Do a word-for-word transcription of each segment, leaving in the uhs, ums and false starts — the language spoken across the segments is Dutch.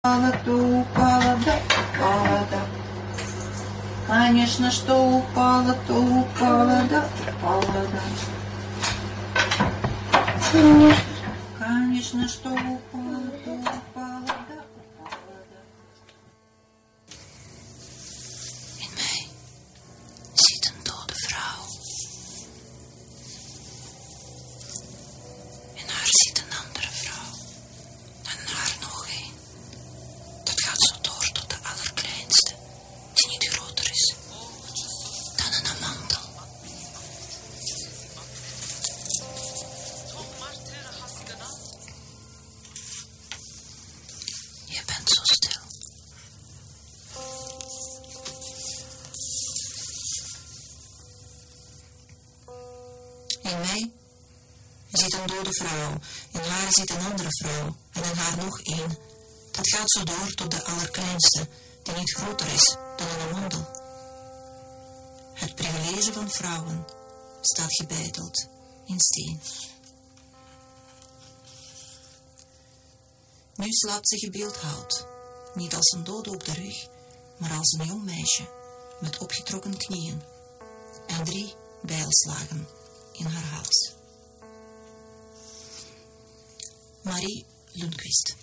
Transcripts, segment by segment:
Упала-то упала, да упала, да. Конечно, что упала, то упала, да упала, да. Конечно, что упала, то упала, да упала, да. In mij zit een dode vrouw. In haar zit een andere vrouw. En haar nog één. Dat gaat zo door tot de allerkleinste, die niet groter is dan een amandel. Je bent zo stil. In mij zit een dode vrouw, in haar zit een andere vrouw, en in haar nog één. Dat gaat zo door tot de allerkleinste, die niet groter is dan een amandel. Het privilege van vrouwen staat gebeiteld in steen. Nu slaapt ze gebeeldhouwd, niet als een dode op de rug, maar als een jong meisje met opgetrokken knieën en drie bijlslagen in haar hals. Marie Lundqvist.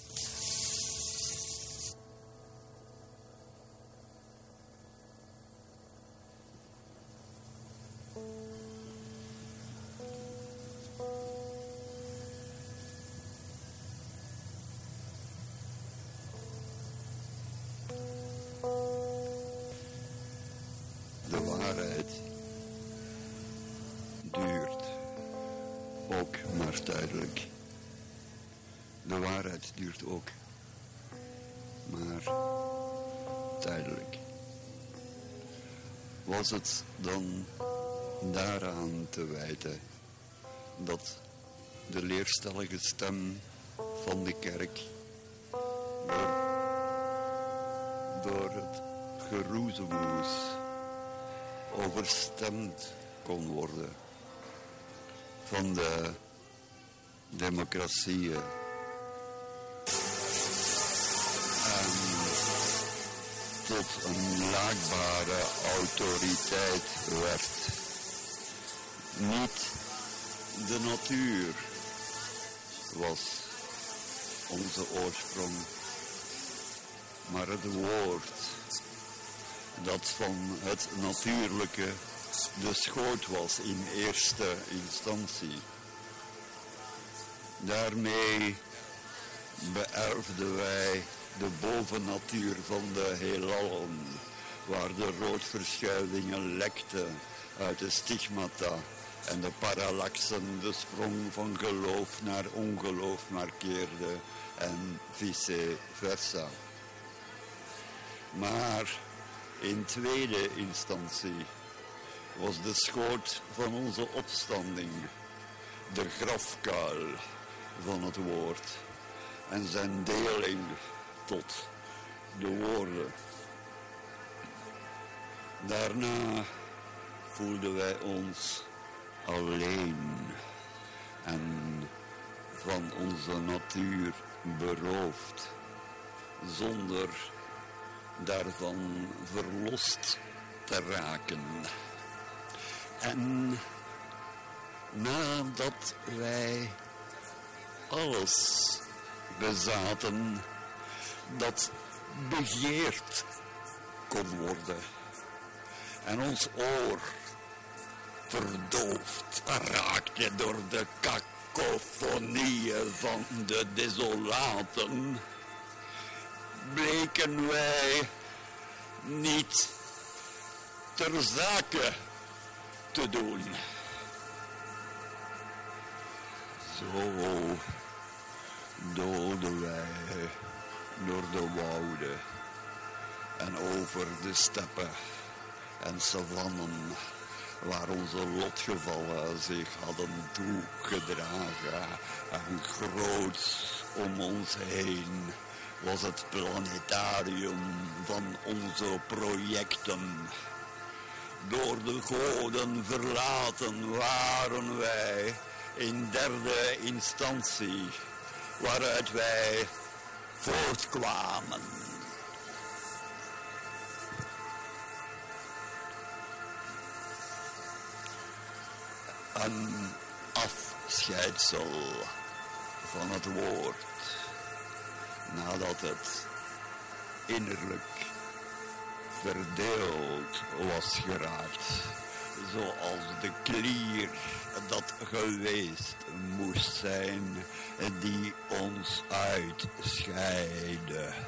De waarheid duurt ook maar tijdelijk. De waarheid duurt ook maar tijdelijk. Was het dan daaraan te wijten dat de leerstellige stem van de kerk door, door het geroezemoes overstemd kon worden van de democratieën en tot een laakbare autoriteit werd. Niet de natuur was onze oorsprong, maar het woord dat van het natuurlijke de schoot was in eerste instantie. Daarmee beërfden wij de bovennatuur van de heelallen, waar de roodverschuivingen lekten uit de stigmata en de parallaxen de sprong van geloof naar ongeloof markeerden en vice versa. Maar in tweede instantie was de schoot van onze opstanding de grafkuil van het woord en zijn deling tot de woorden. Daarna voelden wij ons alleen en van onze natuur beroofd, zonder daarvan verlost te raken. En nadat wij alles bezaten dat begeerd kon worden en ons oor verdoofd raakte door de kakofonieën van de desolaten, bleken wij niet ter zake te doen. Zo doden wij door de wouden en over de steppen en savannen waar onze lotgevallen zich hadden toegedragen, en groots om ons heen was het planetarium van onze projecten. Door de goden verlaten waren wij in derde instantie, waaruit wij voortkwamen. Een afscheidsel van het woord, nadat het innerlijk verdeeld was geraakt, zoals de klier dat geweest moest zijn, die ons uitscheidde.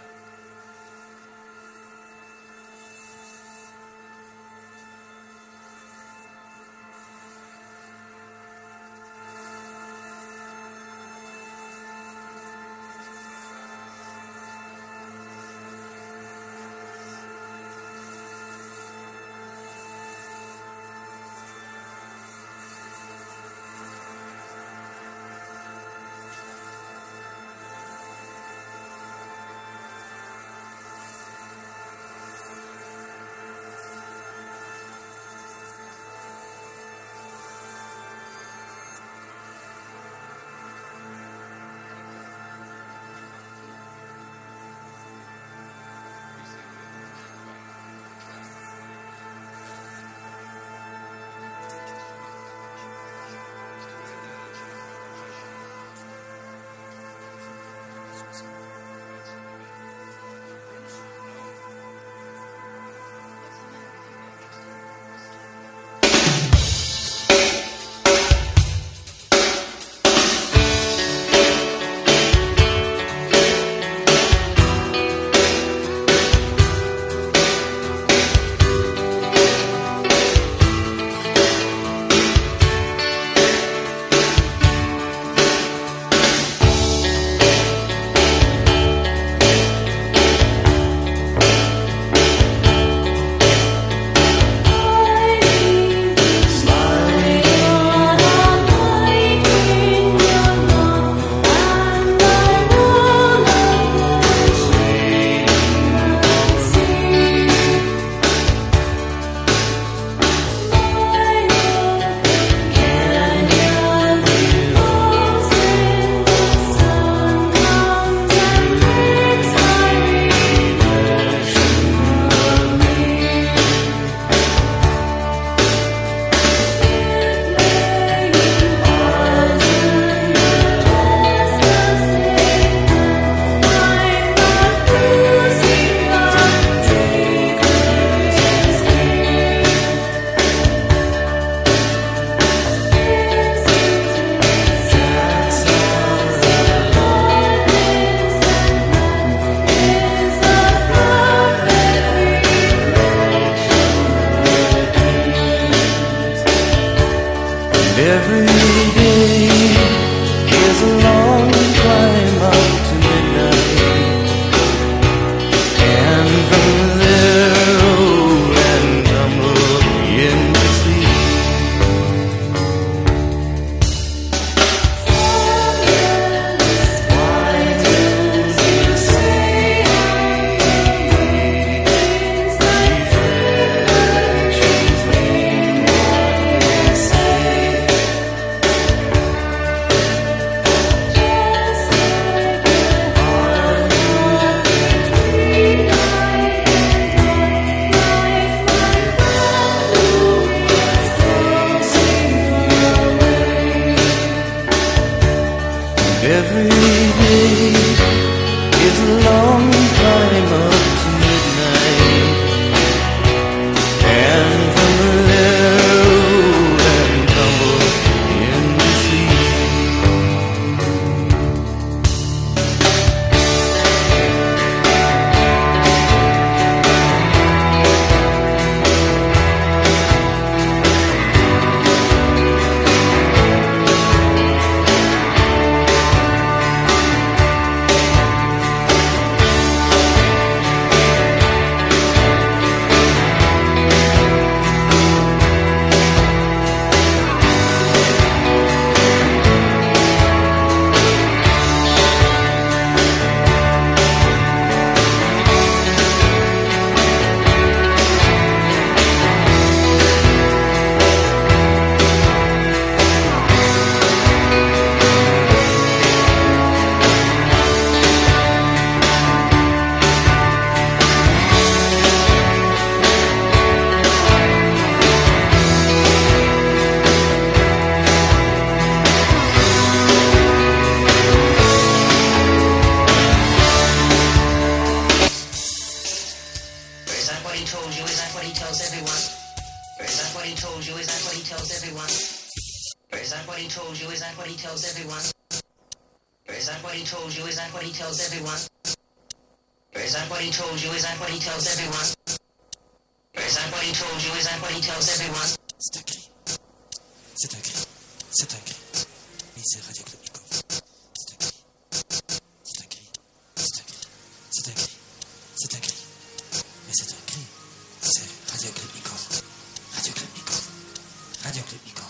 tells everyone? Or is that what he told you? Is that what he tells everyone? Or is that what he told you? Is that what he tells everyone? Or is that what he told you? Is that what he tells everyone? Or is that what he told you? Is that what he tells everyone? Or is that what he told you? Is that what he tells everyone? C'est un cri. C'est un cri. C'est un cri. Oui, c'est Radio Club Nico. C'est un cri. C'est un cri. C'est un cri. C'est un cri. C'est un cri. Mais c'est un cri. C'est Radio Club Nico. Radio Club Nico. Radio Club Nico.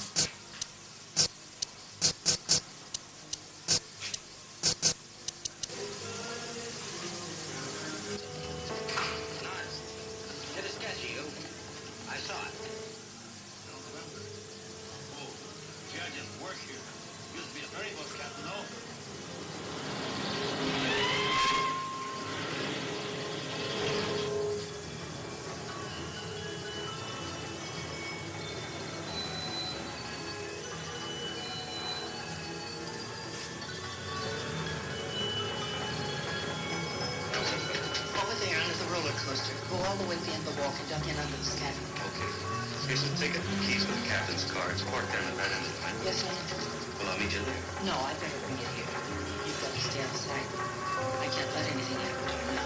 Go all the way to the end of the walk and duck in under the scanner. Okay. Here's the ticket, keys with the captain's car. It's parked down at that end of the line. Yes, sir. Well, I'll meet you there. No, I better bring it here. You've got to stay outside. I can't let anything happen to you now.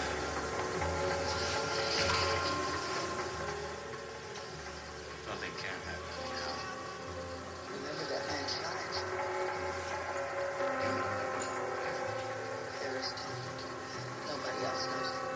Nothing can happen to you now. Remember that man's lines. There is time. Nobody else knows it.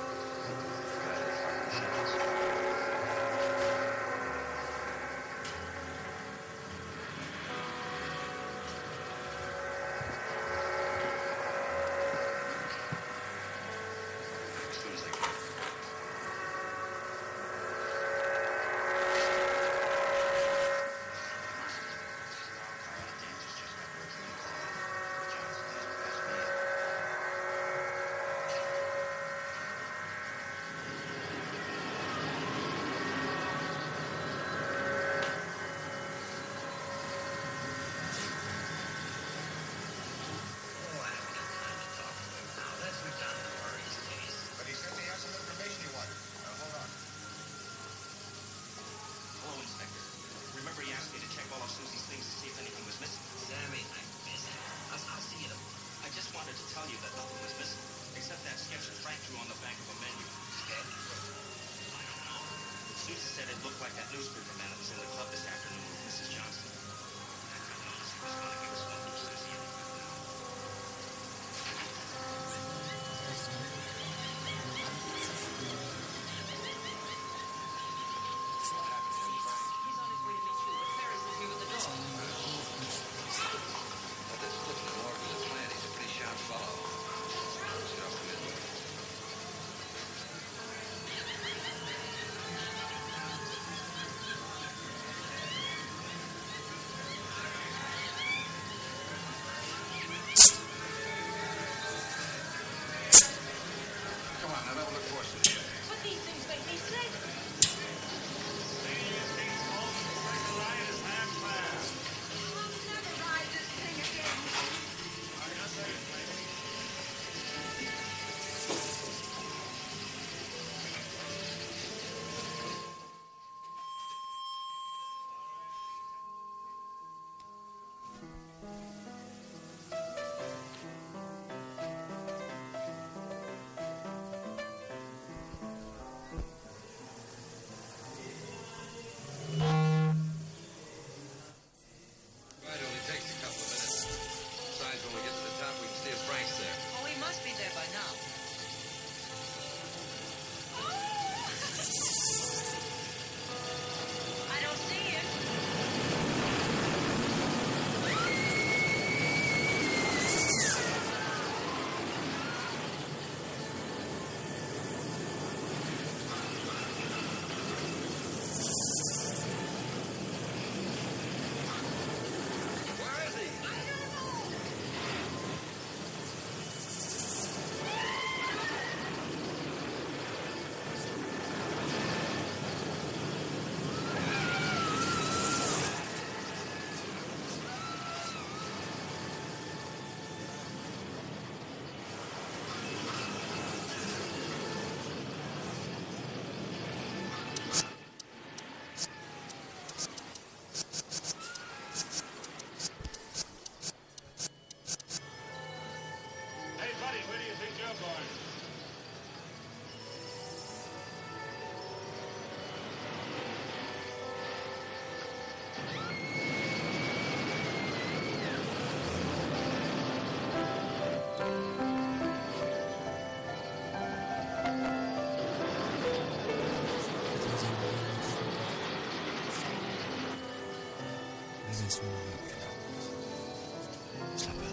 is mogelijk. Slaap wel.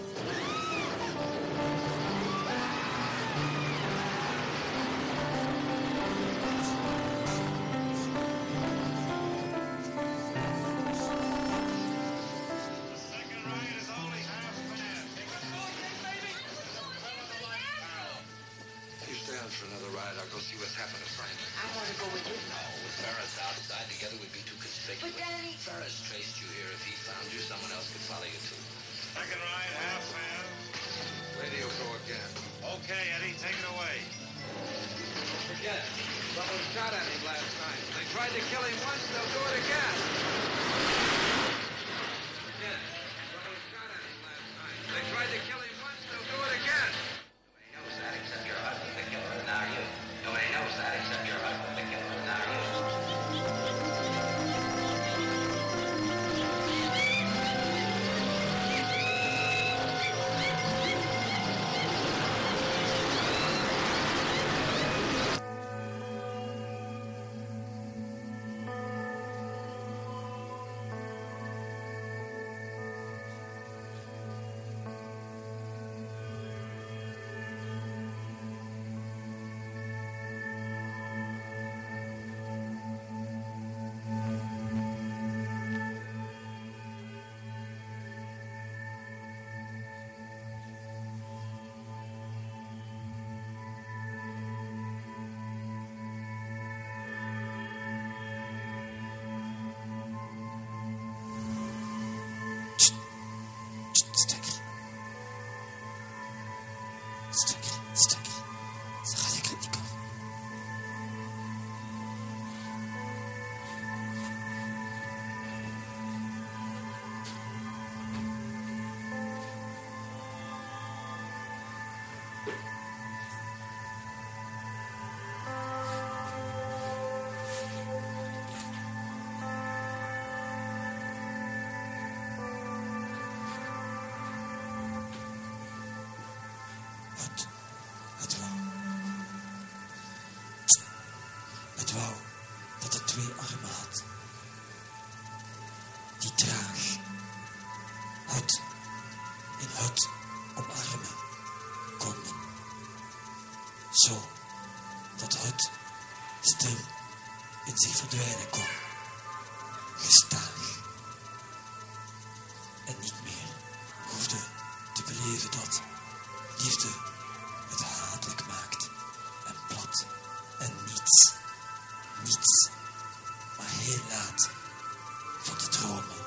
You stay on for another ride. I'll go see what's happened to Frank. I want to go with you. No, with Ferris outside together would be too conspicuous. But Daddy... Ferris traced you here. If he found you, someone else could follow you too. Second ride, half man. Radio go again. Okay, Eddie, take it away. Forget it. Someone shot at him last night. They tried to kill him once, they'll do it again. Forget it. Someone shot at him last night. They tried to kill him once, they'll do it again. Nobody knows that except your husband, the killer, and now you. Nobody knows that except your husband, the killer, and now you. Stukje. Stukje, stukje. Ze gaat ik niet komen. Het, het wou. Het wou dat het twee armen had. Die traag het in het omarmen konden. Zo dat het stil in zich verdwijnen kon. Gestaag. En niet meer hoefde te beleven dat liefde het hatelijk maakt en plat en niets, niets, maar heel laat van de dromen.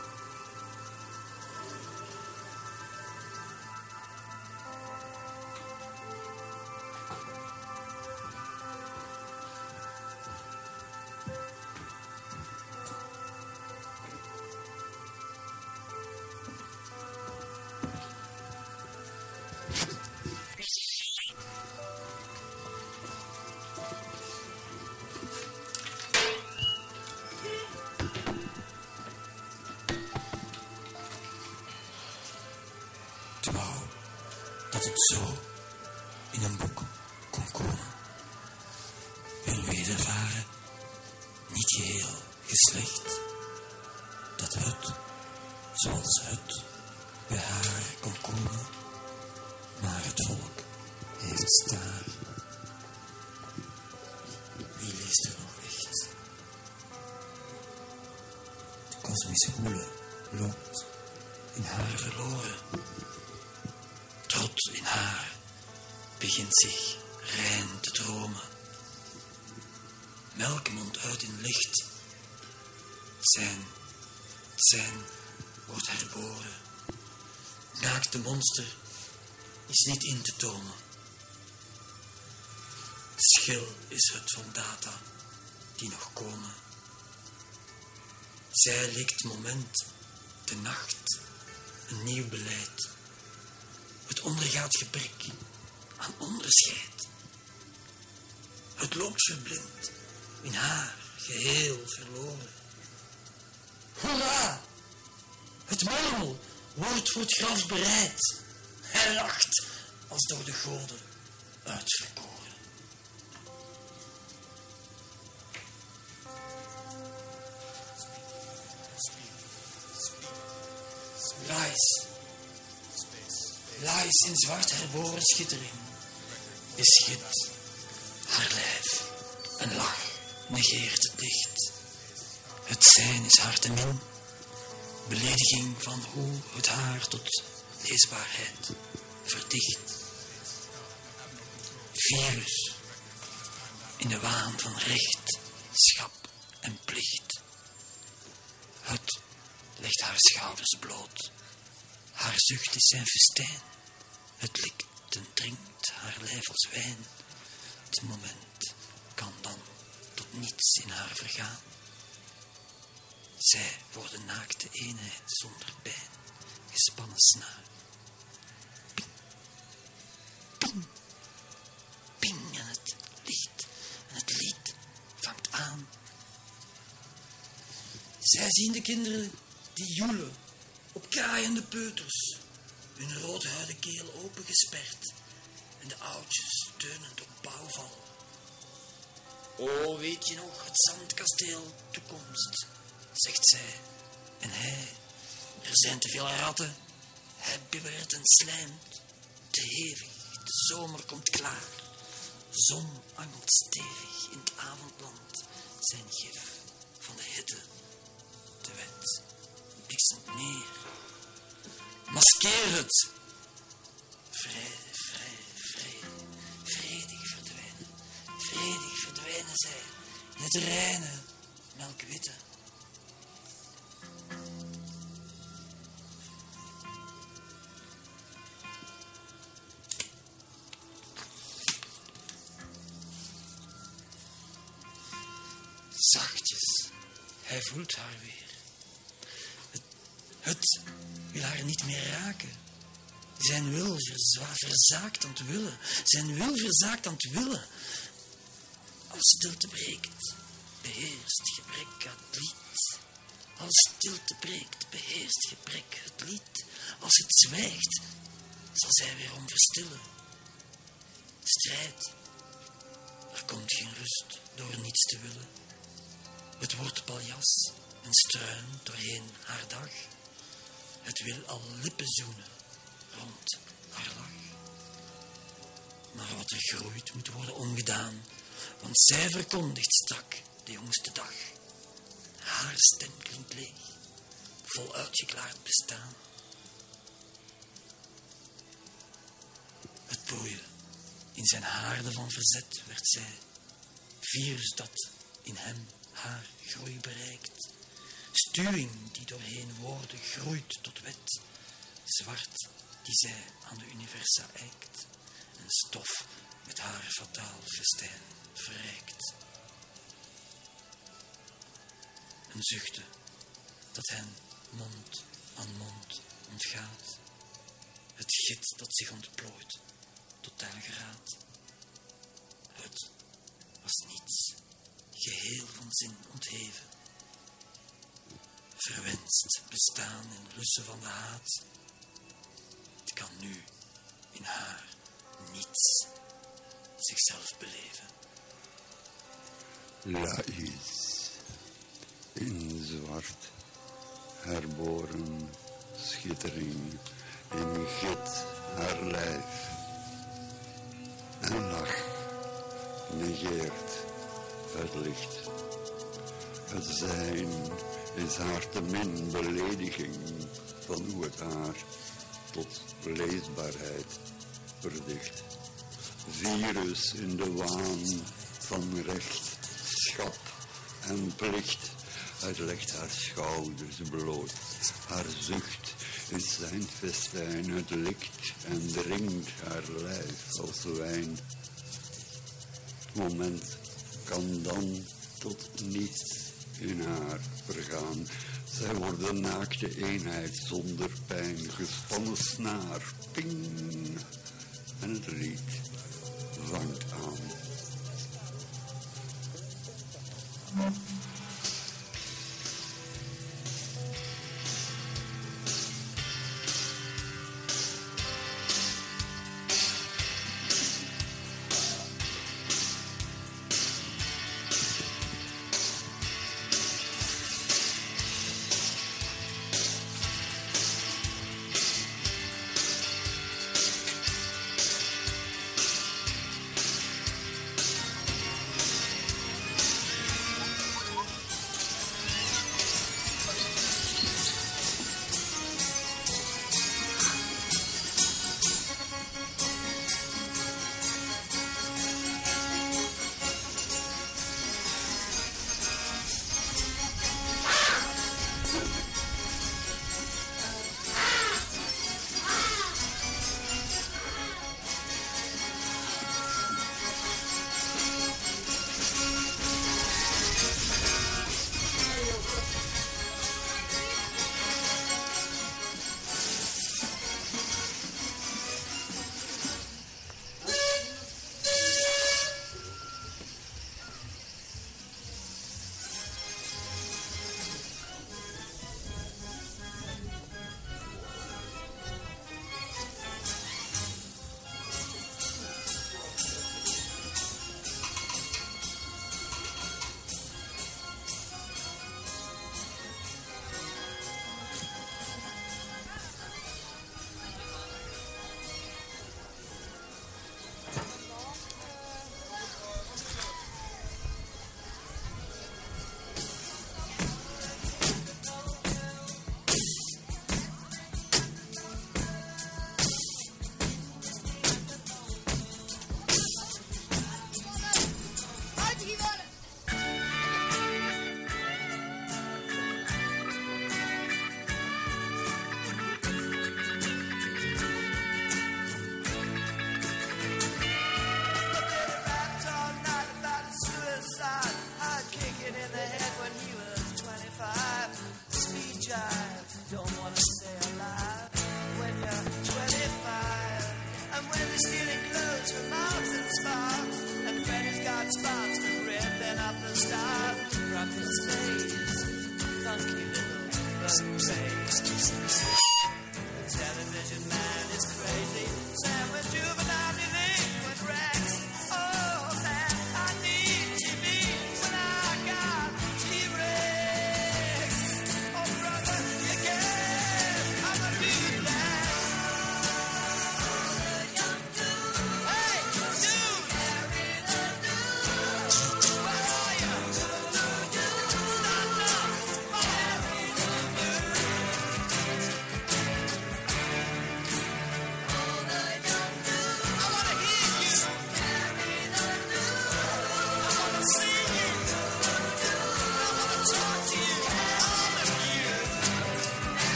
Het wou dat het zo in een boek kon komen. Hun wedervaren niet geheel geslecht. Dat het, zoals het bij haar kon komen, maar het volk heeft staar. Wie leest er nog echt? De kosmische hoele loopt in haar verloren. Trot in haar begint zich rein te dromen. Melk mondt uit in licht. Zijn, zijn wordt herboren. Naakte monster is niet in te tomen. Schil is het van data die nog komen. Zij likt moment, de nacht, een nieuw beleid. Het ondergaat gebrek aan onderscheid. Het loopt verblind, in haar geheel verloren. Hoera! Het marmel wordt voor het graf bereid. Hij lacht als door de goden uitverkoren. Speak, speak, speak. is in zwart herboren schittering. Beschit haar lijf, een lach negeert het licht. Het zijn is haar te min, belediging van hoe het haar tot leesbaarheid verdicht. Virus, in de waan van recht, schap en plicht. Het legt haar schouders bloot, haar zucht is zijn festijn. Het likt en drinkt haar lijf als wijn. Het moment kan dan tot niets in haar vergaan. Zij wordt een naakte eenheid zonder pijn, gespannen snaar. Ping, ping, ping en het licht en het lied vangt aan. Zij zien de kinderen die joelen op kraaiende peuters, hun roodhuide keel opengesperd en de oudjes steunend op bouwval. O, weet je nog, het zandkasteel toekomst, zegt zij. En hij, er zijn te veel ratten, hij bibbert en slijmt, te hevig, de zomer komt klaar. Zon angelt stevig in het avondland, zijn gif van de hitte, de wet bliksemt neer. Maskeer het! Vrij, vrij, vrij, vredig verdwijnen, vredig verdwijnen zij in het reine, melkwitte. Zachtjes, hij voelt haar weer. Het, het wil haar niet meer raken. Zijn wil verzwa- verzaakt aan het willen. Zijn wil verzaakt aan het willen. Als stilte breekt, beheerst gebrek het lied. Als stilte breekt, beheerst gebrek het lied. Als het zwijgt, zal zij weer om verstillen. Strijd, er komt geen rust door niets te willen. Het wordt paljas en struint doorheen haar dag. Het wil al lippen zoenen rond haar lach. Maar wat er groeit moet worden omgedaan, want zij verkondigt strak de jongste dag. Haar stem klinkt leeg, vol uitgeklaard bestaan. Het broeien in zijn haarden van verzet werd zij, virus dat in hem haar groei bereikt. Stuwing die doorheen woorden groeit tot wet. Zwart die zij aan de universa eikt. En stof met haar fataal festijn verrijkt. Een zuchten dat hen mond aan mond ontgaat. Het git dat zich ontplooit tot dageraad. Het was niets, geheel van zin ontheven. Verwenst bestaan in lussen van de haat. Het kan nu in haar niets zichzelf beleven. Laïs, in zwart, herboren schittering, in git haar lijf. En lach negeert het licht. Het zijn is haar te min belediging van hoe het haar tot leesbaarheid verdicht. Virus in de waan van recht, schap en plicht. Het legt haar schouders bloot, haar zucht is zijn festijn. Het likt en dringt haar lijf als wijn. Het moment kan dan tot niets in haar vergaan. Zij wordt een naakte eenheid zonder pijn, gespannen snaar, ping, en het lied vangt aan.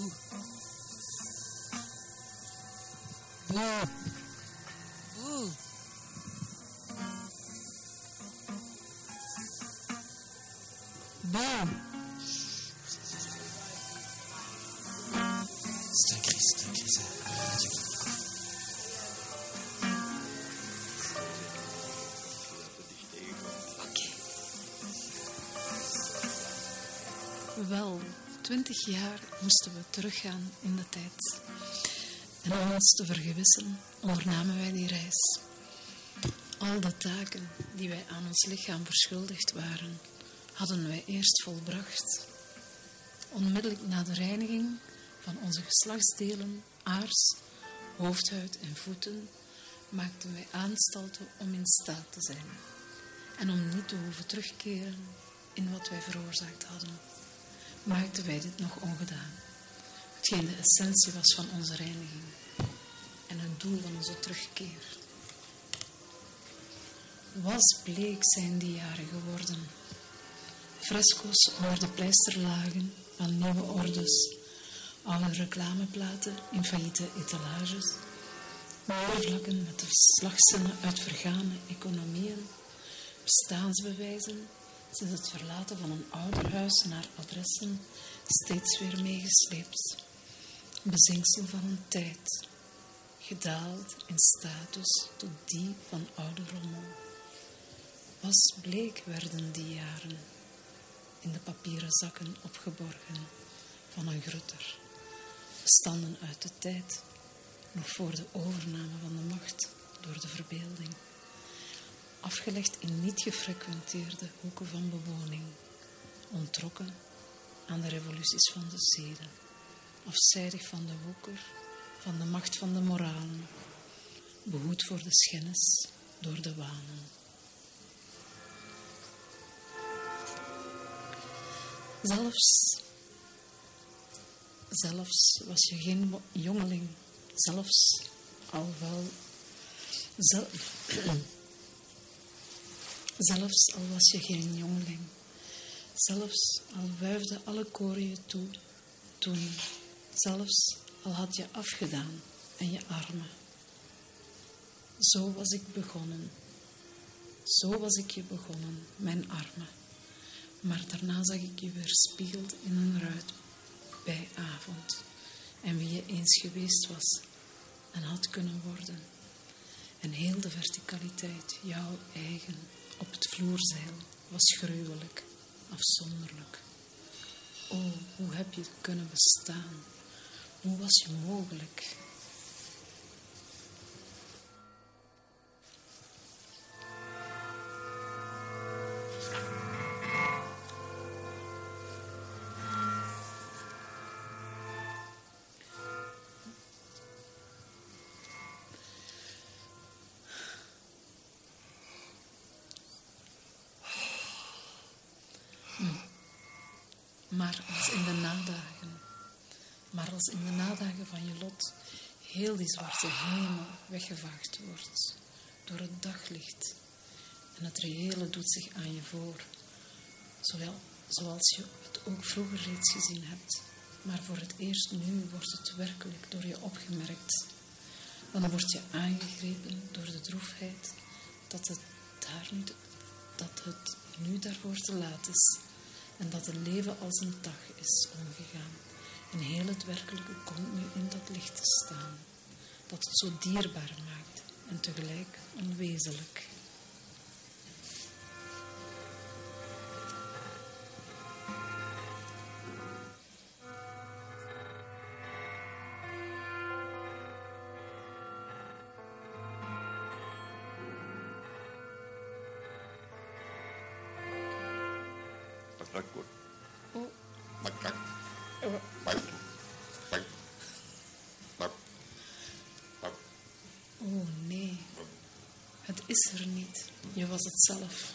Boe. Boe. Boe. Boe. C'est un cri, c'est un cri, c'est Radio Klinico. Oké. Wel, twintig jaar moesten we teruggaan in de tijd. En om ons te vergewissen, ondernamen wij die reis. Al de taken die wij aan ons lichaam verschuldigd waren, hadden wij eerst volbracht. Onmiddellijk na de reiniging van onze geslachtsdelen, aars, hoofdhuid en voeten, maakten wij aanstalten om in staat te zijn en om niet te hoeven terugkeren in wat wij veroorzaakt hadden. Maakten wij dit nog ongedaan, hetgeen de essentie was van onze reiniging en het doel van onze terugkeer. Was bleek zijn die jaren geworden. Fresco's onder de pleisterlagen van nieuwe ordes, oude reclameplaten in failliete etalages, muurvlakken met verslagzinnen uit vergane economieën, bestaansbewijzen sinds het verlaten van een ouderhuis naar adressen steeds weer meegesleept. Bezinksel van een tijd, gedaald in status tot die van oude rommel. Was bleek werden die jaren, in de papieren zakken opgeborgen van een grutter, bestanden uit de tijd, nog voor de overname van de macht door de verbeelding, afgelegd in niet gefrequenteerde hoeken van bewoning, ontrokken aan de revoluties van de zeden, afzijdig van de woeker, van de macht van de moralen, behoed voor de schennis door de wanen. Zelfs, zelfs was je geen jongeling, zelfs al wel, zel, zelfs al was je geen jongeling, zelfs al wuifde alle koren je toe, toen, zelfs al had je afgedaan en je armen. Zo was ik begonnen, zo was ik je begonnen, mijn armen. Maar daarna zag ik je weer spiegeld in een ruit bij avond. En wie je eens geweest was en had kunnen worden. En heel de verticaliteit, jouw eigen, op het vloerzeil, was gruwelijk, afzonderlijk. O, hoe heb je kunnen bestaan? Hoe was je mogelijk? Maar als in de nadagen, maar als in de nadagen van je lot heel die zwarte hemel weggevaagd wordt door het daglicht en het reële doet zich aan je voor, zowel, zoals je het ook vroeger reeds gezien hebt, maar voor het eerst nu wordt het werkelijk door je opgemerkt. Dan word je aangegrepen door de droefheid dat het, daar nu, dat het nu daarvoor te laat is. En dat het leven als een dag is omgegaan. En heel het werkelijke komt nu in dat licht te staan. Dat het zo dierbaar maakt en tegelijk onwezenlijk. Oh nee, het is er niet. Je was het zelf.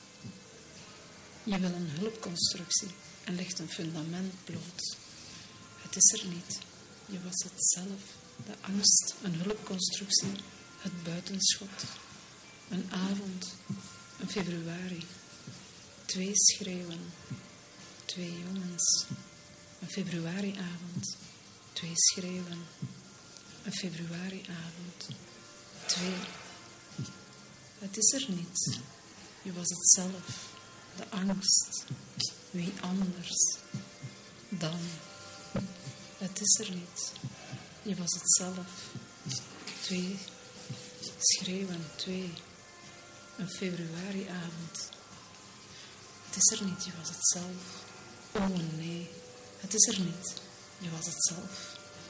Je wil een hulpconstructie en legt een fundament bloot. Het is er niet. Je was het zelf. De angst, een hulpconstructie, het buitenschot. Een avond, een februari. Twee schreeuwen. Twee jongens. Een februariavond. Twee schreeuwen. Een februariavond. Twee. Het is er niet. Je was het zelf. De angst. Wie anders dan. Het is er niet. Je was het zelf. Twee. Schreeuwen. Twee. Een februariavond. Het is er niet. Je was het zelf. Oh nee. Het is er niet. Je was het zelf.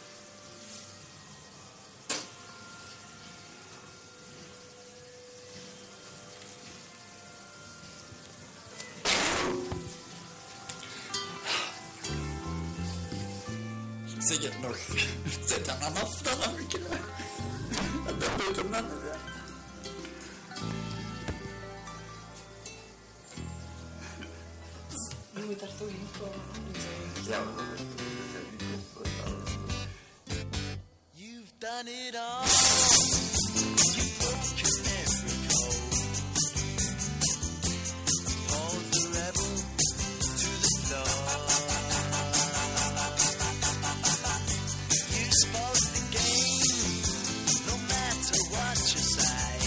Zeg het nog. Zet hem aan af, dan heb ik het. En dat doet hem dan. Je moet daar toch in komen. Ja, You've done it all. You've broken every code. Hold the rebel to the floor. You spoke the game, no matter what you say.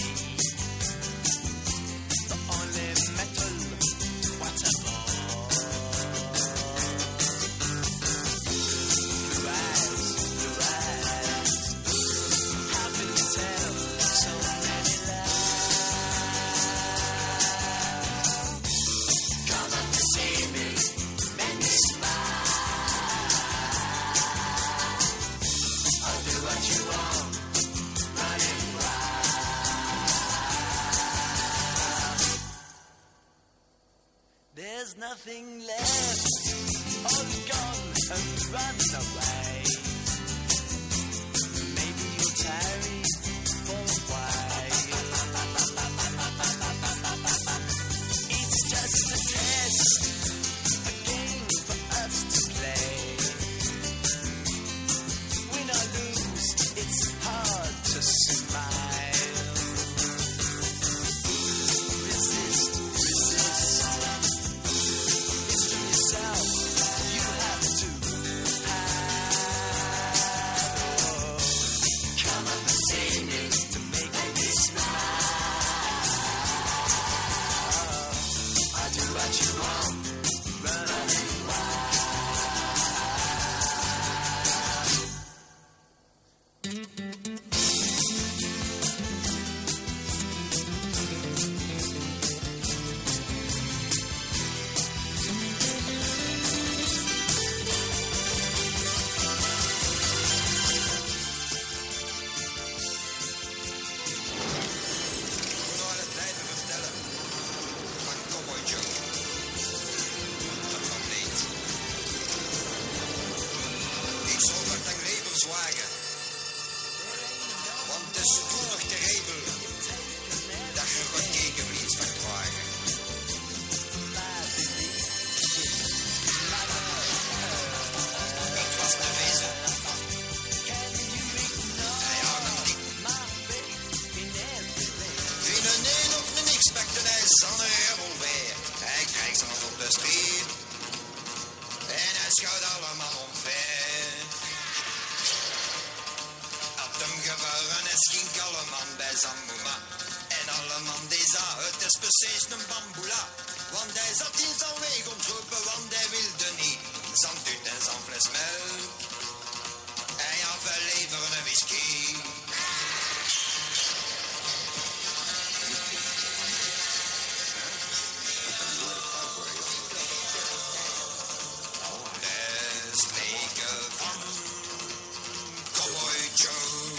The only metal, what a ball. Blue eyes, blue eyes. How can you tell so many lies? Come up to see me, make me smile. I'll do what you want, running wild. There's nothing left, all gone and run away. Maybe you'll tarry for a while. It's just a test, a game for us to play. Win or lose, it's hard to smile. Resist, resist. It's to yourself you have to hide. Oh, come up and see me to make me smile. I'll do what you want, running wild. We nog aan het blijven vertellen van Cowboy Joe. Dat kwam niet. Ik zal dat dan revers wagen. Want het is toenig te rebel dat je wat tegenvlies van dragen. Het was te wezen. Hij had een dik. Geen een een of een niks pakt een ijs aan een revolver. Hij krijgt ze nog op de street. En hij schouwt allemaal omver. Had hem gevaren en schink alle man bij Zambuma. En alle man die zag het is precies een bamboula. Want hij zat in zijn weg ontroepen, want hij wilde niet. Zand uit en zand fles melk. Hij had wel liever een whisky. De streken van Cowboy Joe.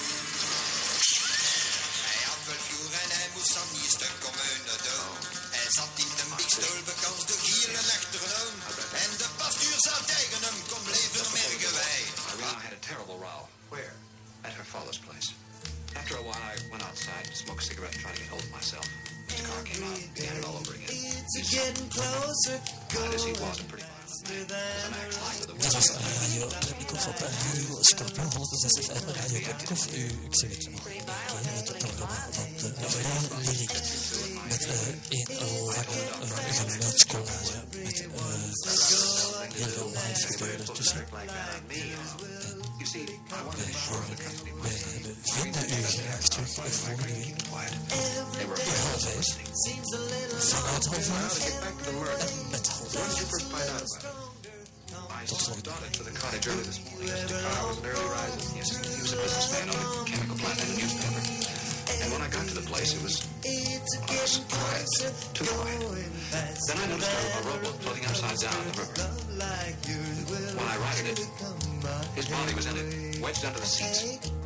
Hij had wel vuur en hij moest dan niet stuk om hun doen. Hij zat in de bikstoel bekans door gielen achter hem. En de pastuur zat tegen hem, kom leven merken wij. Irene had a terrible row. Where? At her father's place. After a while, I went outside to smoke a cigarette and try to get hold of myself. Mister Carr came out and began it all over again. It's getting closer, Not as he was a pretty violent man. As an act like with a Dat was Radio Trepnikov op Radio Scorpion honderdzes komma vijf, Radio Trepnikov. U, ik zeg het nog een keer, met het programma van de vrije lyriek. Met uh, een lange uh, geluidskolom, met uh, heel veel live gebeuren tussen. En We vinden u graag terug volgende week. Uur half vijf. Vanuit half vijf. En met half vijf. Tot volgende week. To the cottage early this morning. Mister Carr was an early riser. Yes, he was a businessman on a chemical plant and a newspaper. And when I got to the place, it was, well, it was quiet, too quiet. Then I noticed a, a rowboat floating upside down in the river. When I righted it, his body was in it, wedged under the seats.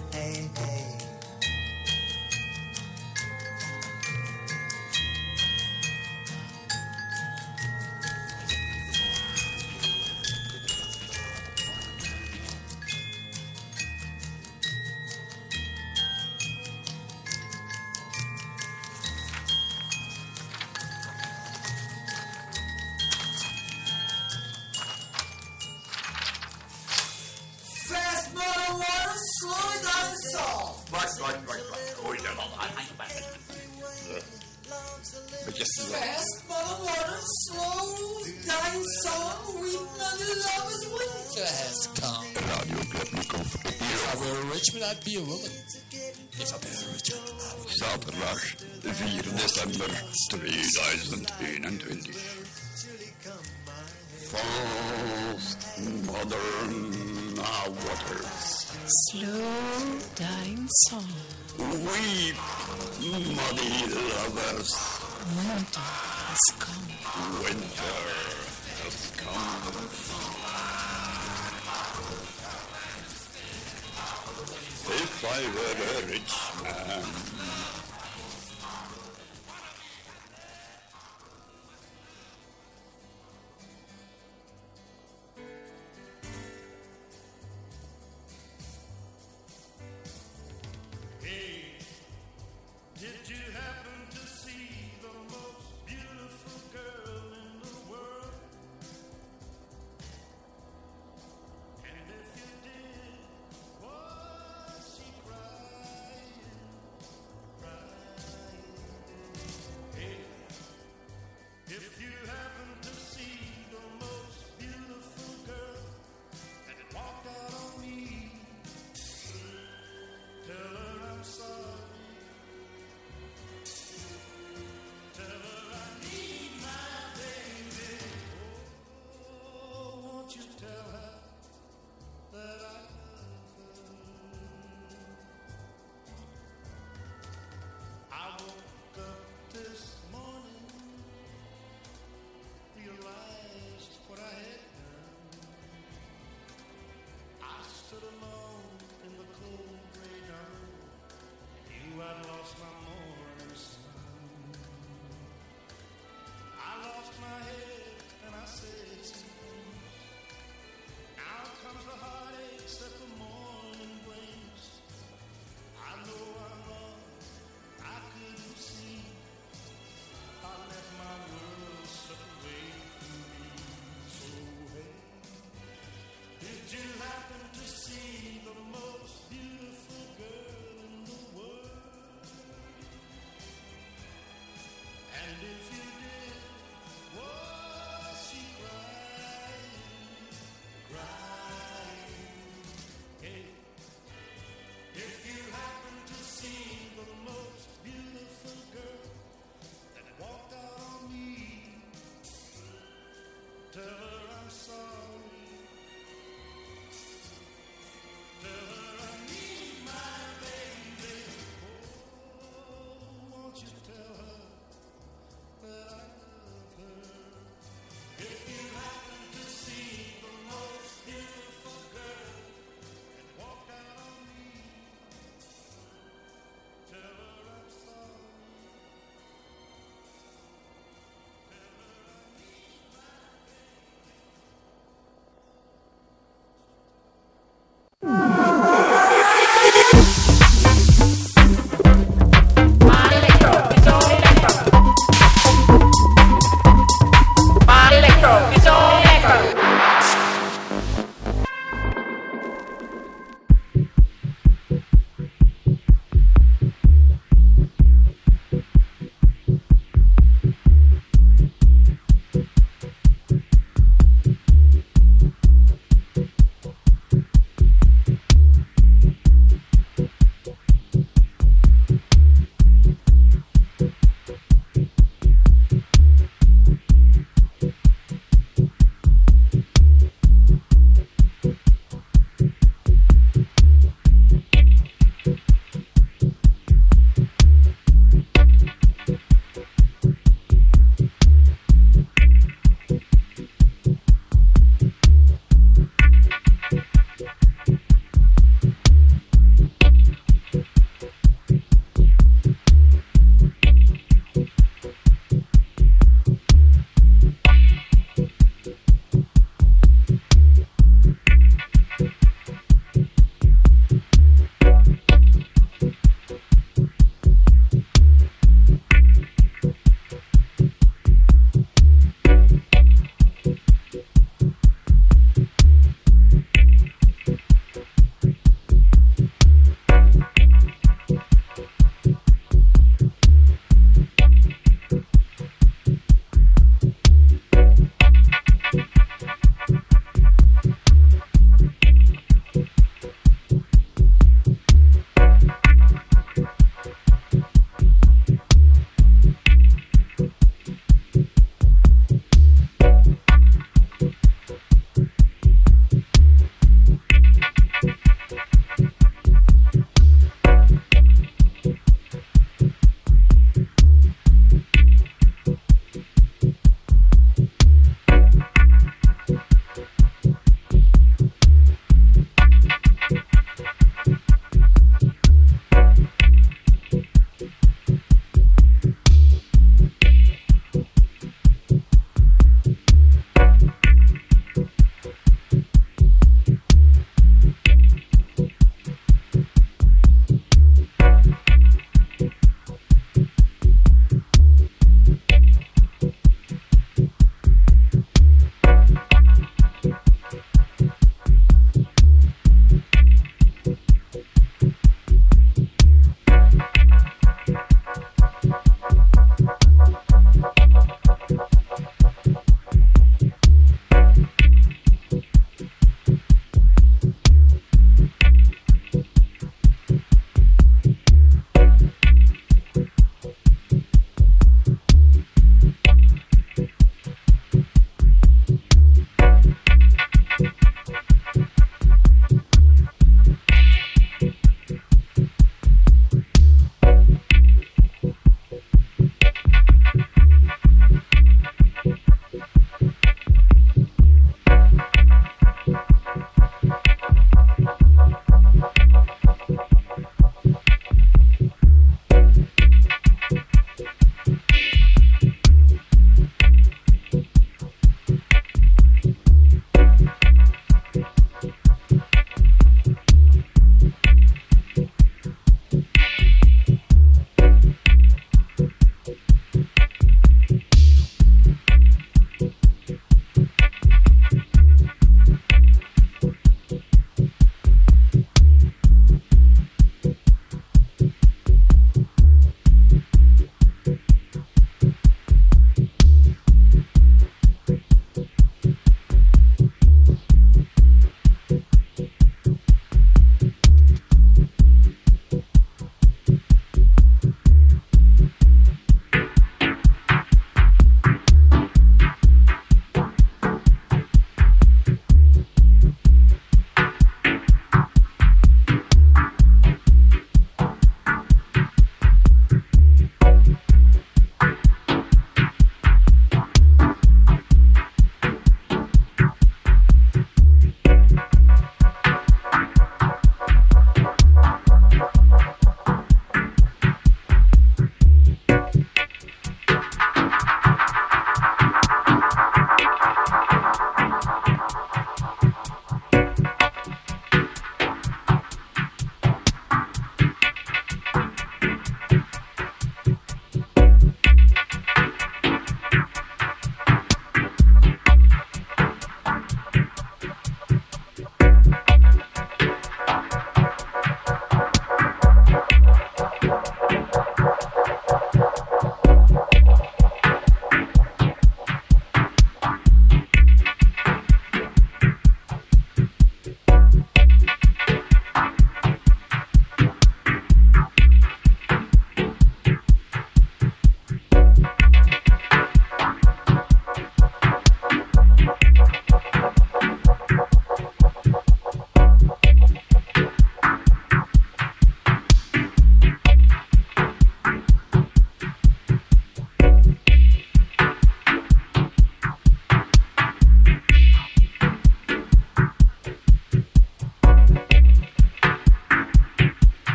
Fast motor water, slow it down salt. Wacht, wacht, wacht, wacht. Gooi dat al aan. Beetje slow. Fast motor water, slow down salt. We know the love is winter has come. Radio Club Nikov. If I were rich, would I be a woman? If I were rich, I would. Zaterdag vier december tweeduizend eenentwintig. Fast modern waters. Slow dying song. Weep, muddy lovers. Winter has come. Winter has come. If I were a rich man. Did you happen to see the most beautiful girl in the world? And if you did, was she crying, crying? Hey, if you happen to see the most beautiful girl that walked out on me, tell her I'm sorry. Tell her I need my baby. Oh, won't you tell her that I love her? I woke up this morning, realized what I had done. I stood alone in the cold gray dawn, knew I'd lost my morning sun. I lost my head and I said,